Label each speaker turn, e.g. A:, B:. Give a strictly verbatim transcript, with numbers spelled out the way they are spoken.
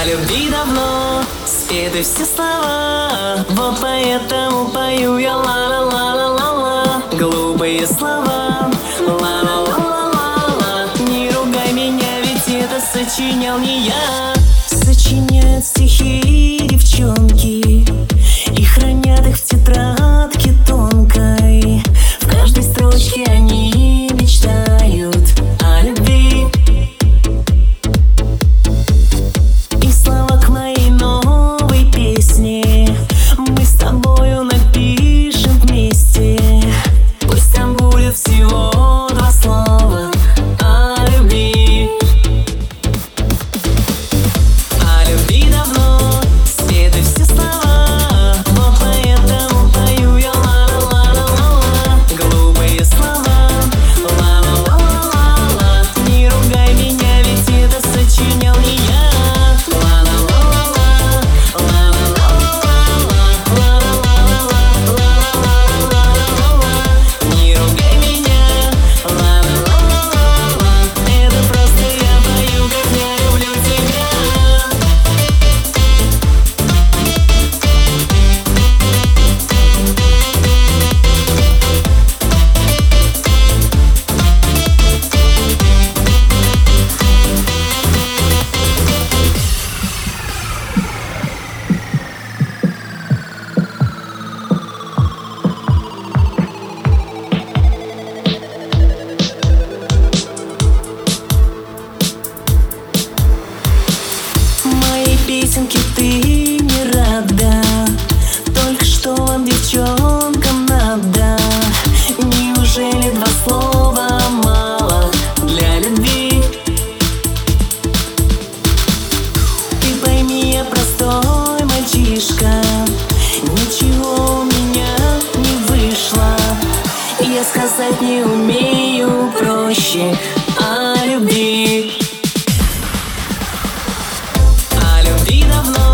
A: О любви давно спеты все слова, вот поэтому пою я ла-ла-ла-ла-ла-ла. Глупые слова, ла-ла-ла-ла-ла-ла. Не ругай меня, ведь это сочинял не я. Сочиняют стихи девчонки и хранят их в тетрадке тонкой. В каждой строчке они мечтают о любви. И слова к моей новой песне мы с тобою напишем вместе. Пусть там будет всего два слова о любви. О любви давно спеты все слова, вот поэтому пою я ла-ла-ла-ла-ла. Глупые слова, ла-ла-ла-ла-ла. Не ругай меня, ведь это сочинял не я. Не ругай меня, ла-ла-ла-ла-ла. Это просто я пою, как я люблю тебя. Моей песенке ты не рада, только что вам, девчонкам, надо. Неужели два слова мало для любви? Ты пойми, я простой мальчишка, ничего у меня не вышло. Я сказать не умею проще о любви. О любви давно